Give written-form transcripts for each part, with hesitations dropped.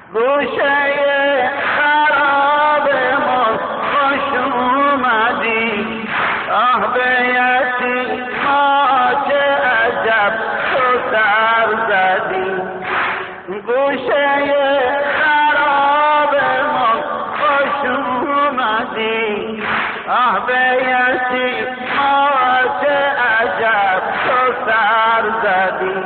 گوشه خراب ما خوش اومدی، آه به یتیما چه عجب تو سر زدی. گوشه خراب ما خوش اومدی، آه به یتیما چه عجب تو سر زدی.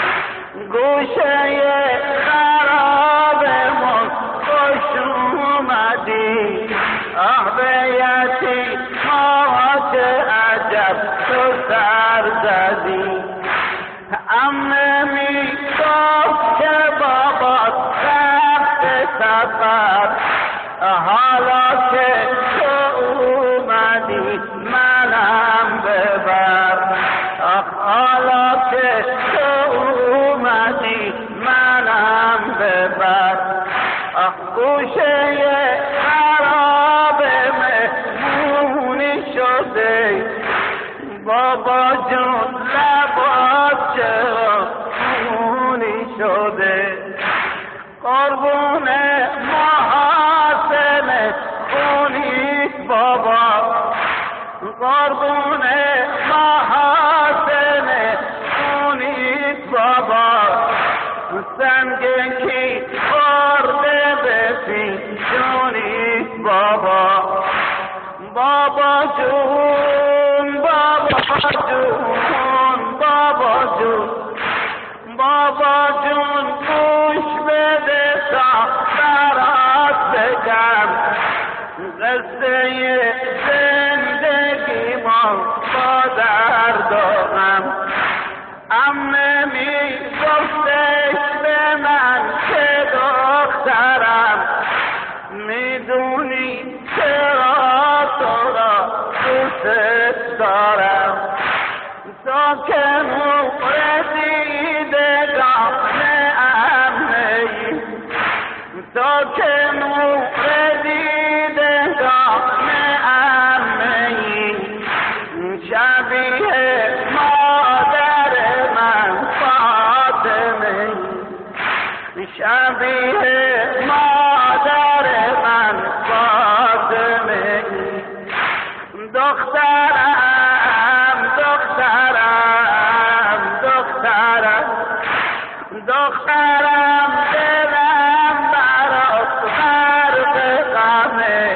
گوشه خراب ما خوش اومدی، آه به یتیما چه عجب تو سر زدی. عمه می گفت که بابات رفت سفر، حالا که تو اومدی منم ببر. حالا که تو اومدی منم ببر. گوشه خراب مهمونی شده، بابا جون لبات چرا خونی شده. قربون محاسن خونیست بابا، قربون محاسن خونیست بابا. سنگکی خورده به پیشونیست بابا. بابا جون بابا جون بابا جون بابا جون گوش بده تا برات بگم قصه زندگی ما با درد و غم. عمه می گفتش به من که دخترم، میدونی چرا تو را دوست دارم. تو که نور دیدگان عمه‌ای، تو که نور دیدگان عمه‌ای، شبیه مادر من فاطمه‌ای، شبیه مادر من فاطمه‌ای. دخترم دخترم دخترم دخترم، دلم برات غرق غمه،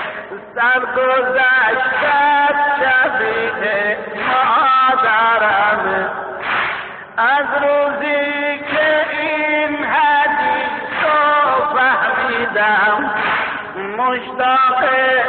سرگذشتت شبیه مادرمه. از روزی که این حدیث رو فهمیدم، مشتاق